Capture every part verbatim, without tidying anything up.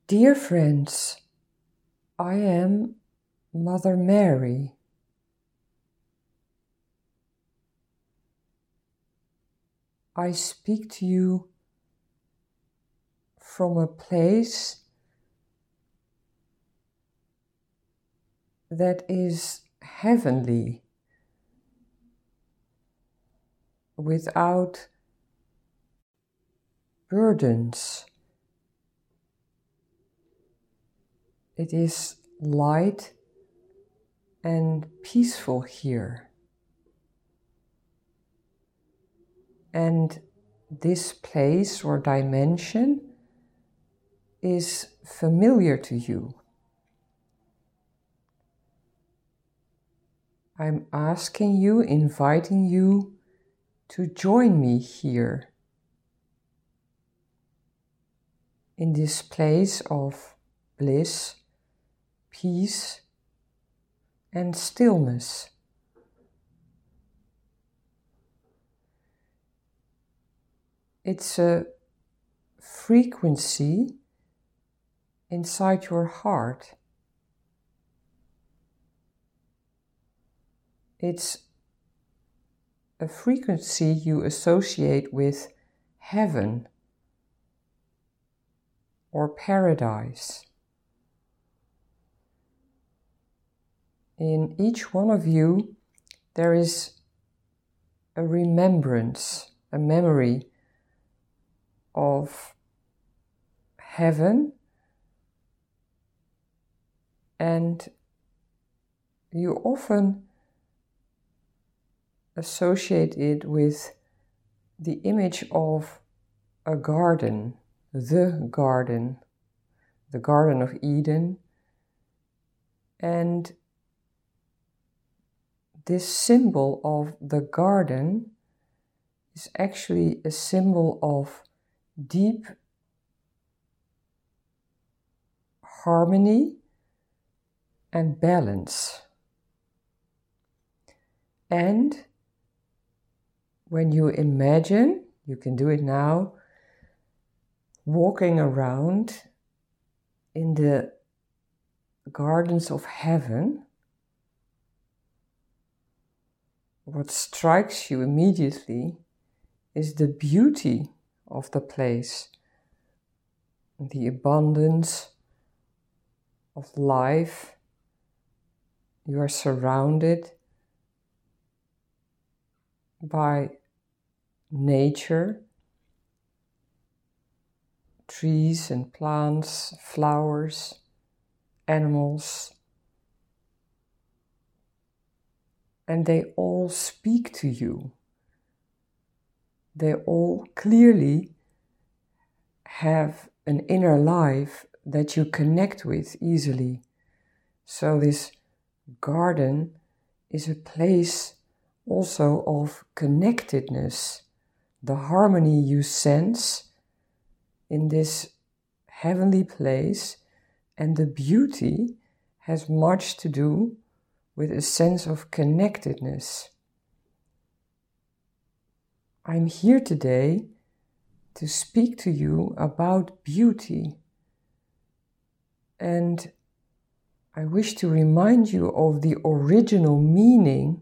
Dear friends, I am Mother Mary. I speak to you from a place that is heavenly, without burdens. It is light and peaceful here. And this place or dimension is familiar to you. I'm asking you, inviting you to join me here in this place of bliss, peace, and stillness. It's a frequency inside your heart. It's a frequency you associate with heaven or paradise. In each one of you, there is a remembrance, a memory of heaven, and you often associate it with the image of a garden, the garden, the Garden of Eden. And this symbol of the garden is actually a symbol of deep harmony and balance. And when you imagine, you can do it now, walking around in the gardens of heaven, what strikes you immediately is the beauty of the place, the abundance of life. You are surrounded by nature, trees and plants, flowers, animals, and they all speak to you. They all clearly have an inner life that you connect with easily. So this garden is a place also of connectedness, the harmony you sense in this heavenly place, and the beauty has much to do with a sense of connectedness. I'm here today to speak to you about beauty, and I wish to remind you of the original meaning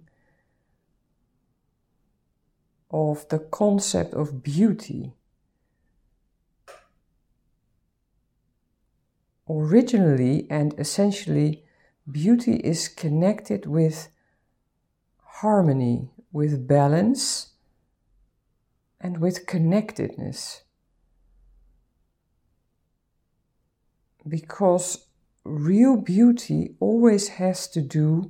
of the concept of beauty. Originally and essentially, beauty is connected with harmony, with balance, and with connectedness. Because real beauty always has to do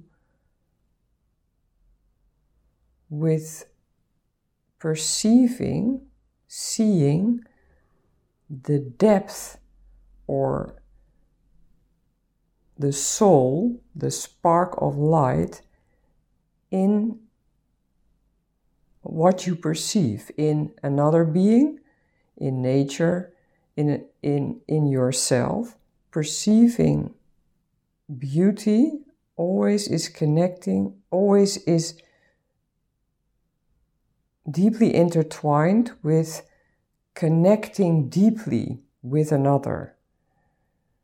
with perceiving, seeing the depth or the soul, the spark of light in what you perceive in another being, in nature, in, in, in yourself. Perceiving beauty always is connecting, always is deeply intertwined with connecting deeply with another.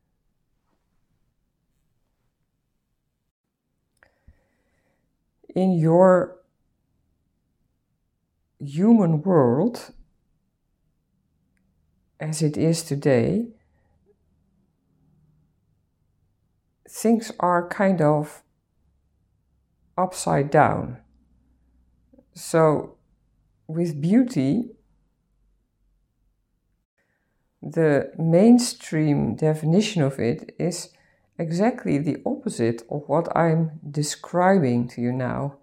in your human world, as it is today, things are kind of upside down. So with beauty, the mainstream definition of it is exactly the opposite of what I'm describing to you now.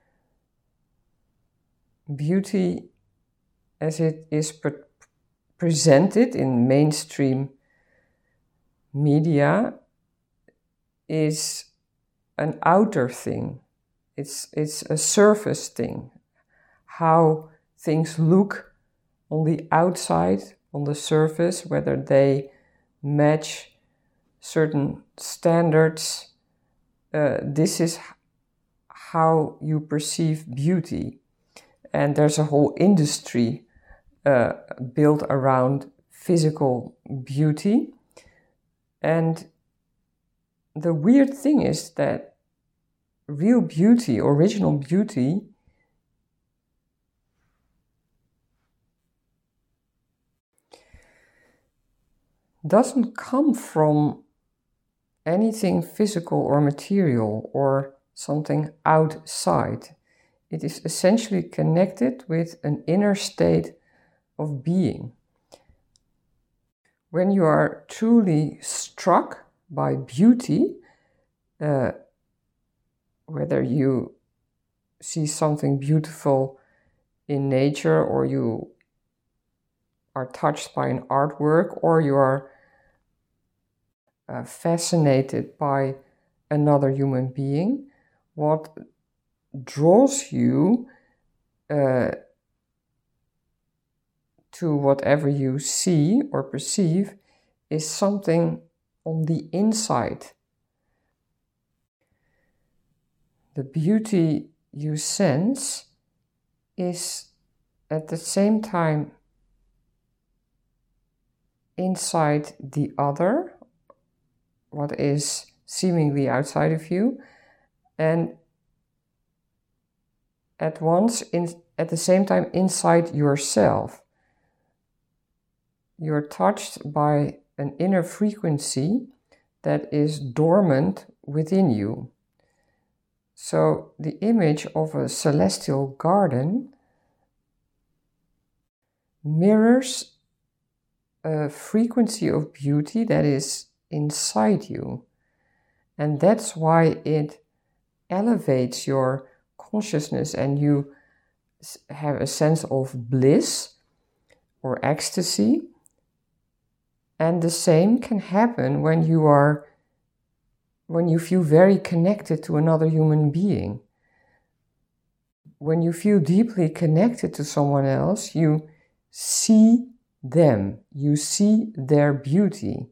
Beauty, as it is pre- presented in mainstream media, is an outer thing. It's, it's a surface thing. How things look on the outside, on the surface, whether they match certain standards. Uh, this is how you perceive beauty. And there's a whole industry uh, built around physical beauty. And the weird thing is that real beauty, original beauty, doesn't come from anything physical or material or something outside. It is essentially connected with an inner state of being. When you are truly struck by beauty, uh, whether you see something beautiful in nature, or you are touched by an artwork, or you are uh, fascinated by another human being, what draws you uh, to whatever you see or perceive is something on the inside. The beauty you sense is at the same time inside the other, what is seemingly outside of you, and at once, in, at the same time, inside yourself. You're touched by an inner frequency that is dormant within you. So the image of a celestial garden mirrors a frequency of beauty that is inside you. And that's why it elevates your consciousness and you have a sense of bliss or ecstasy. And the same can happen when you are, when you feel very connected to another human being. When you feel deeply connected to someone else, you see them, you see their beauty.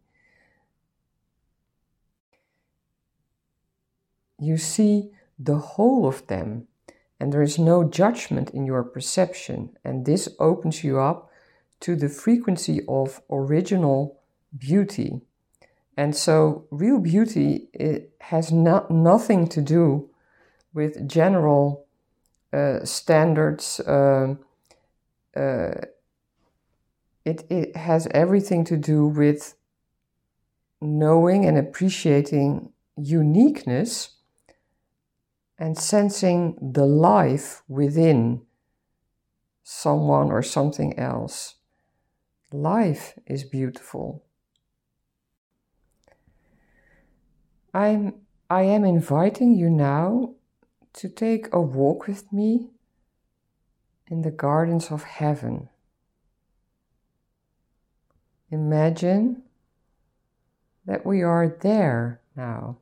You see the whole of them, and there is no judgment in your perception, and this opens you up to the frequency of original beauty. And so real beauty, it has not, nothing to do with general uh, standards. Uh, uh, it, it has everything to do with knowing and appreciating uniqueness and sensing the life within someone or something else. Life is beautiful. I'm, I am inviting you now to take a walk with me in the gardens of heaven. Imagine that we are there now.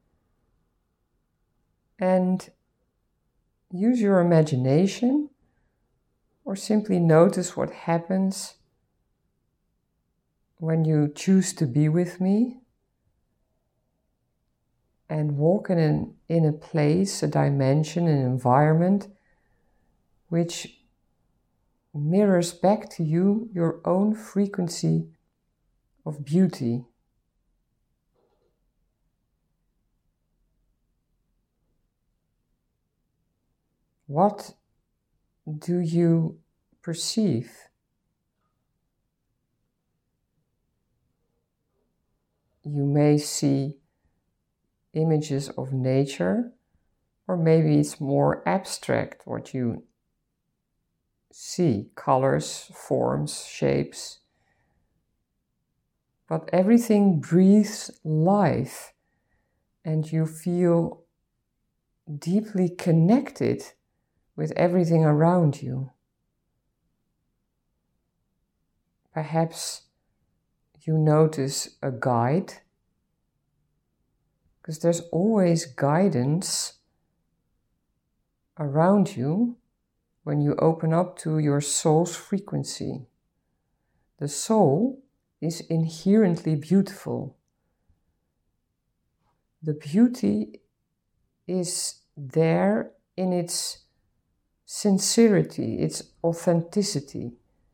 And use your imagination or simply notice what happens when you choose to be with me and walk in, an, in a place, a dimension, an environment which mirrors back to you your own frequency of beauty. What do you perceive? You may see images of nature, or maybe it's more abstract what you see, colors, forms, shapes. But everything breathes life, and you feel deeply connected with everything around you. Perhaps you notice a guide, because there's always guidance around you when you open up to your soul's frequency. The soul is inherently beautiful. The beauty is there in its sincerity, its authenticity.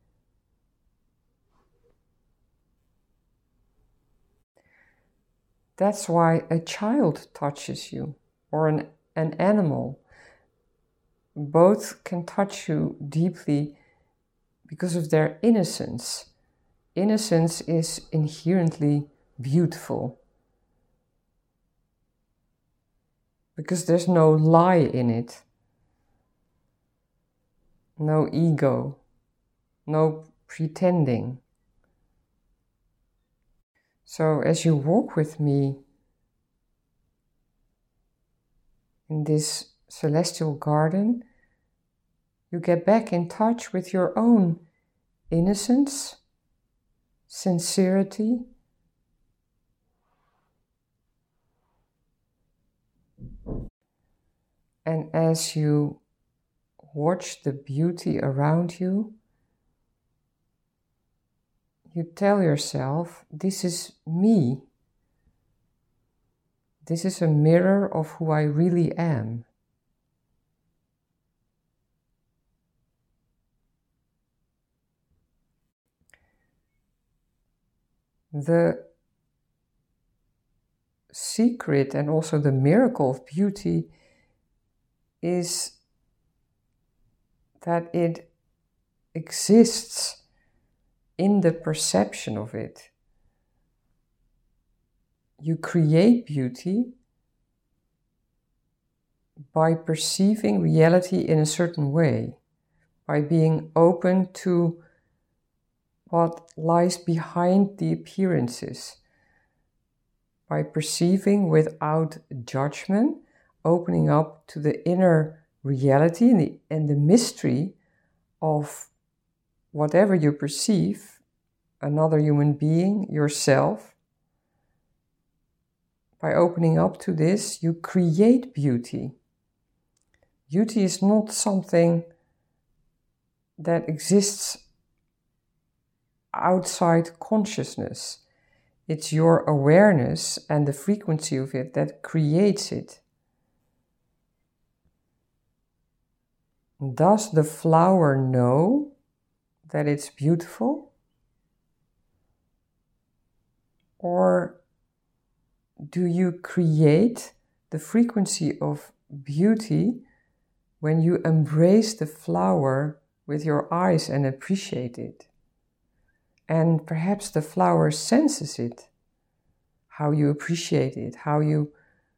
That's why a child touches you, or an, an animal. Both can touch you deeply because of their innocence. Innocence is inherently beautiful, because there's no lie in it, no ego, no pretending. So as you walk with me in this celestial garden, you get back in touch with your own innocence, sincerity, and as you watch the beauty around you, you tell yourself, this is me. This is a mirror of who I really am. The secret and also the miracle of beauty is that it exists in the perception of it. You create beauty by perceiving reality in a certain way, by being open to what lies behind the appearances, by perceiving without judgment, opening up to the inner reality and the, and the mystery of whatever you perceive, another human being, yourself. By opening up to this, you create beauty. Beauty is not something that exists outside consciousness. It's your awareness and the frequency of it that creates it. Does the flower know that it's beautiful? Or do you create the frequency of beauty when you embrace the flower with your eyes and appreciate it? And perhaps the flower senses it, how you appreciate it, how you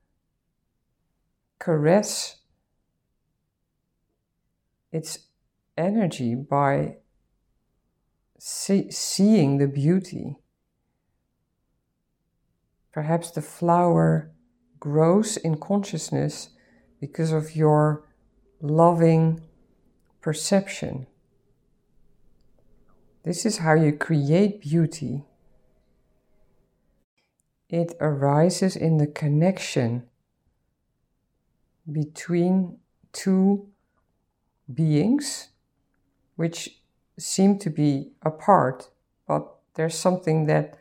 caress its energy by see- seeing the beauty. Perhaps the flower grows in consciousness because of your loving perception. This is how you create beauty. It arises in the connection between two beings which seem to be apart, but there's something that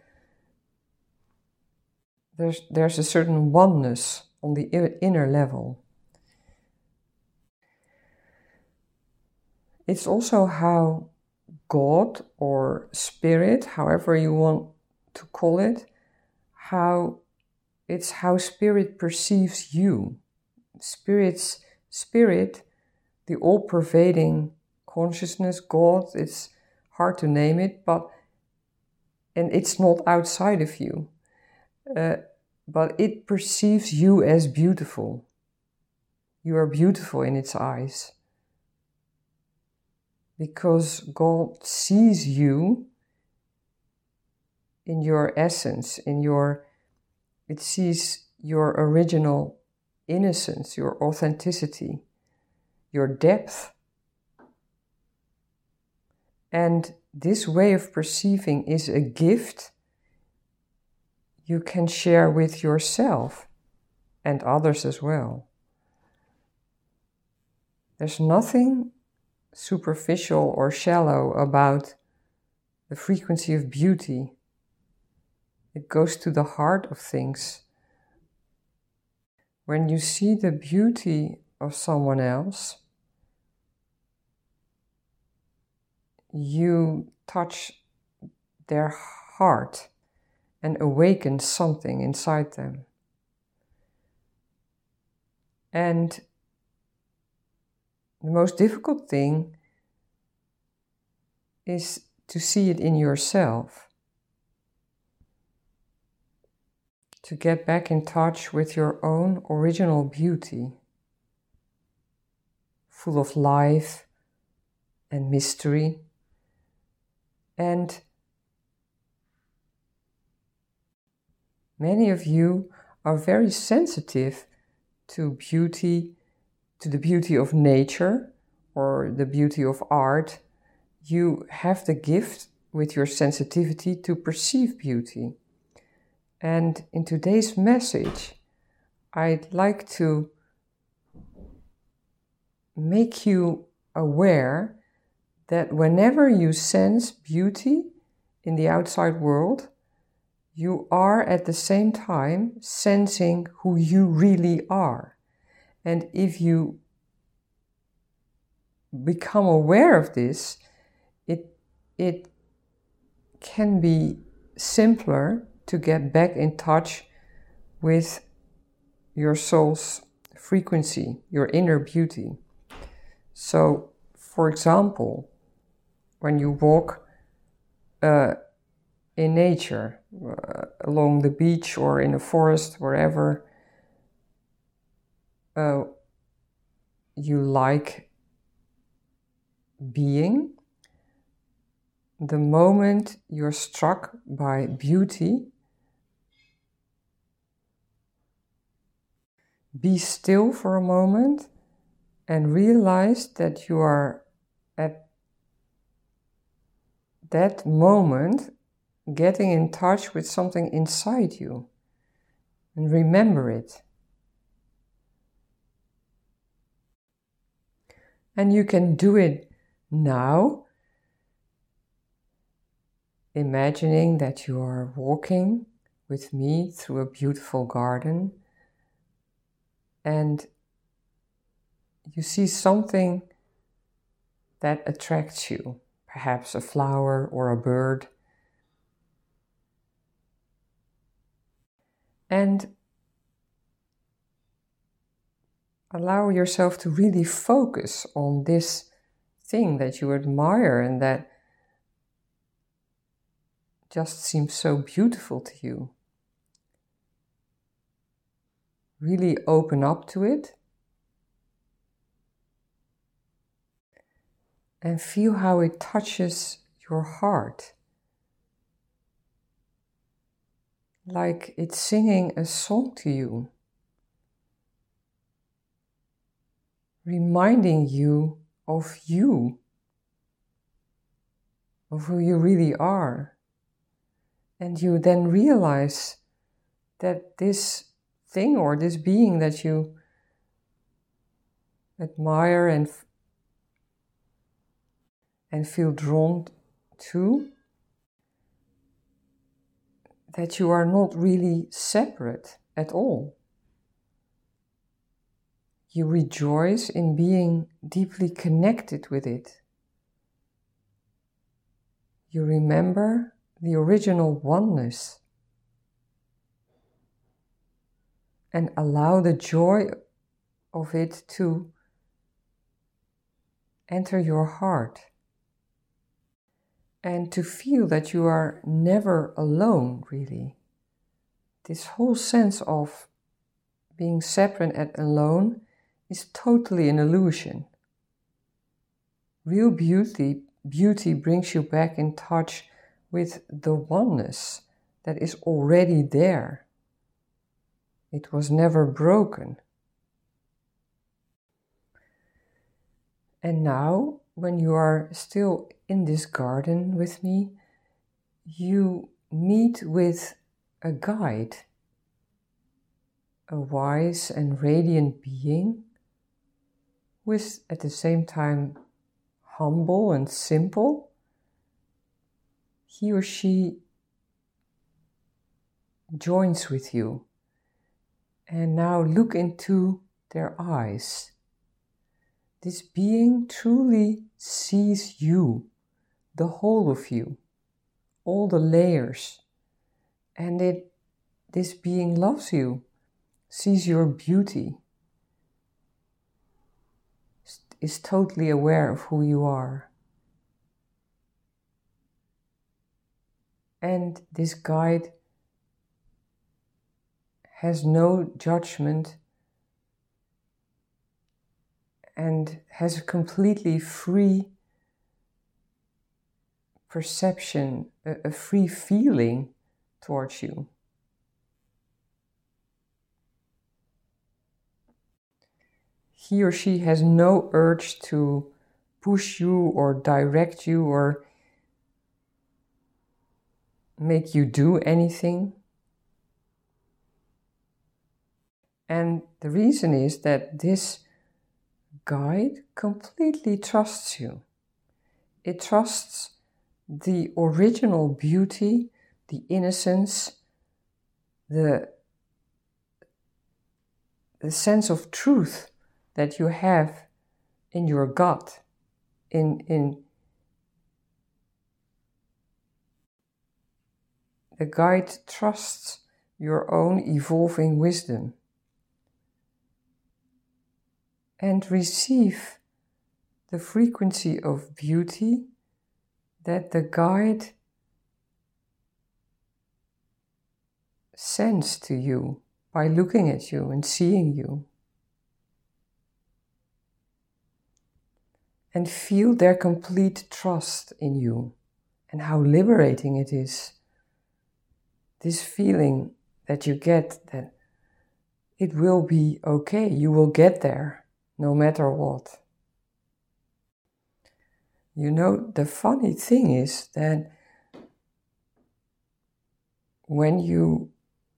there's, there's a certain oneness on the inner level. It's also how God or spirit, however you want to call it, how it's how spirit perceives you. Spirit's spirit the all-pervading consciousness, God, it's hard to name it, but and it's not outside of you, uh, but it perceives you as beautiful. You are beautiful in its eyes. Because God sees you in your essence, in your, it sees your original innocence, your authenticity, your depth. And this way of perceiving is a gift you can share with yourself and others as well. There's nothing superficial or shallow about the frequency of beauty. It goes to the heart of things. When you see the beauty of someone else, you touch their heart and awaken something inside them. And the most difficult thing is to see it in yourself. To get back in touch with your own original beauty, full of life and mystery. And many of you are very sensitive to beauty, to the beauty of nature or the beauty of art. You have the gift with your sensitivity to perceive beauty. And in today's message, I'd like to make you aware that whenever you sense beauty in the outside world, you are at the same time sensing who you really are. And if you become aware of this, it, it can be simpler to get back in touch with your soul's frequency, your inner beauty. So, for example, when you walk uh, in nature, uh, along the beach or in a forest, wherever uh, you like being, the moment you're struck by beauty, be still for a moment and realize that you are at that moment getting in touch with something inside you. And remember it. And you can do it now, imagining that you are walking with me through a beautiful garden and you see something that attracts you, perhaps a flower or a bird. And allow yourself to really focus on this thing that you admire and that just seems so beautiful to you. Really open up to it and feel how it touches your heart. Like it's singing a song to you, reminding you of you, of who you really are. And you then realize that this thing or this being that you admire and, and feel drawn to, that you are not really separate at all. You rejoice in being deeply connected with it. You remember the original oneness and allow the joy of it to enter your heart, and to feel that you are never alone, really. This whole sense of being separate and alone is totally an illusion. Real beauty, beauty brings you back in touch with the oneness that is already there. It was never broken. And now, when you are still in this garden with me, you meet with a guide, a wise and radiant being, who is at the same time humble and simple. He or she joins with you. And now look into their eyes. This being truly sees you, the whole of you, all the layers. And it, this being loves you, sees your beauty, is totally aware of who you are. And this guide has no judgment and has a completely free perception, a, a free feeling towards you. He or she has no urge to push you or direct you or make you do anything. And the reason is that this guide completely trusts you. It trusts the original beauty, the innocence, the, the sense of truth that you have in your gut, in, in the guide trusts your own evolving wisdom. And receive the frequency of beauty that the guide sends to you by looking at you and seeing you. And feel their complete trust in you and how liberating it is. This feeling that you get that it will be okay, you will get there. No matter what. You know, the funny thing is that when you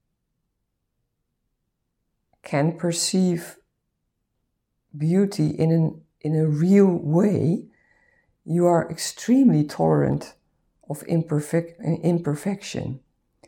can perceive beauty in an, in a real way, you are extremely tolerant of imperfect, imperfection.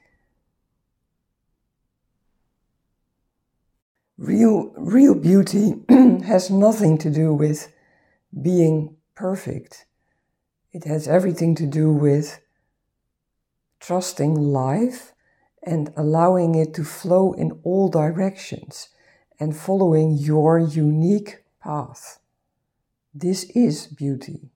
Real, real beauty has nothing to do with being perfect. It has everything to do with trusting life and allowing it to flow in all directions and following your unique path. This is beauty.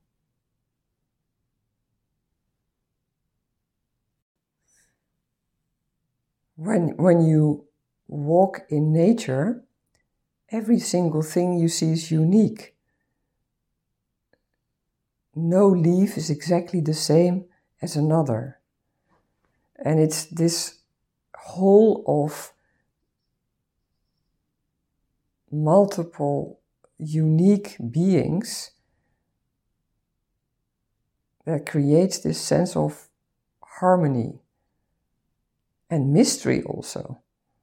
When, when you walk in nature, every single thing you see is unique. No leaf is exactly the same as another. And it's this whole of multiple unique beings that creates this sense of harmony and mystery also.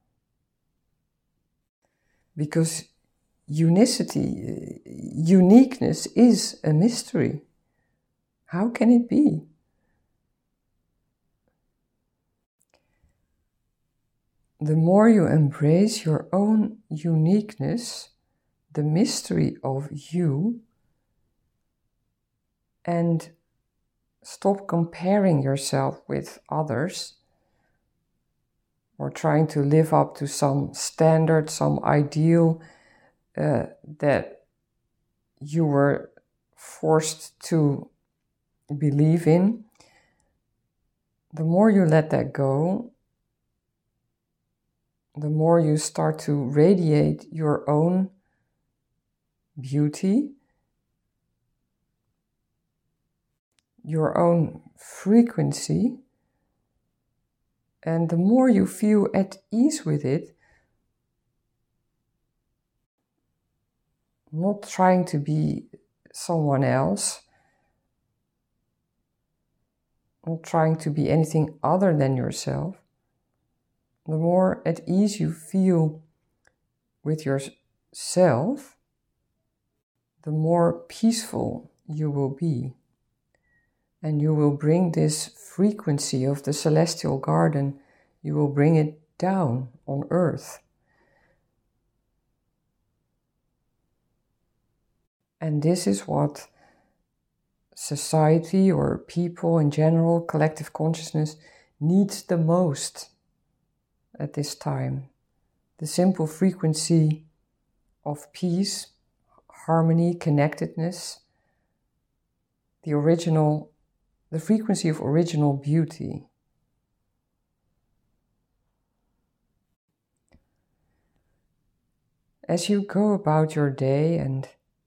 Because unicity, uniqueness is a mystery. How can it be? The more you embrace your own uniqueness, the mystery of you, and stop comparing yourself with others, or trying to live up to some standard, some ideal uh, that you were forced to believe in, the more you let that go, the more you start to radiate your own beauty, your own frequency, and the more you feel at ease with it, not trying to be someone else, not trying to be anything other than yourself, the more at ease you feel with yourself, the more peaceful you will be. And you will bring this frequency of the celestial garden, you will bring it down on earth. And this is what society or people in general, collective consciousness, needs the most at this time. The simple frequency of peace, harmony, connectedness, the original, the frequency of original beauty. As you go about your day and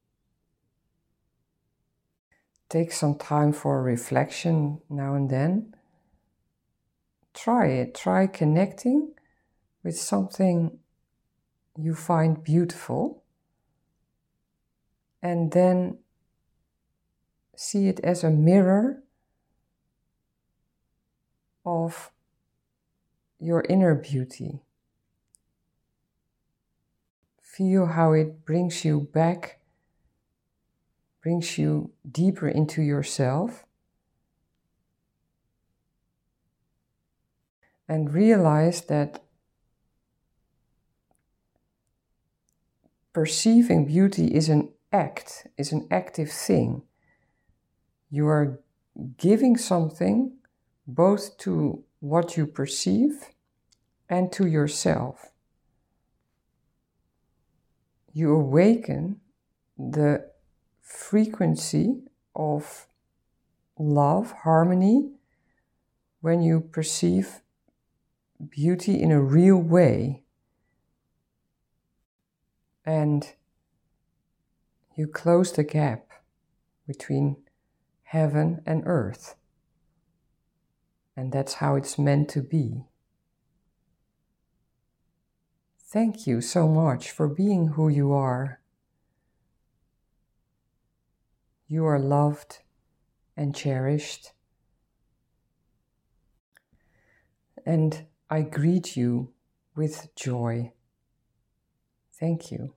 take some time for reflection now and then, try it. Try connecting with something you find beautiful, and then see it as a mirror of your inner beauty. Feel how it brings you back, brings you deeper into yourself, and realize that perceiving beauty is an act, is an active thing. You are giving something both to what you perceive and to yourself. You awaken the frequency of love, harmony, when you perceive beauty in a real way. And you close the gap between heaven and earth. And that's how it's meant to be. Thank you so much for being who you are. You are loved and cherished. And I greet you with joy. Thank you.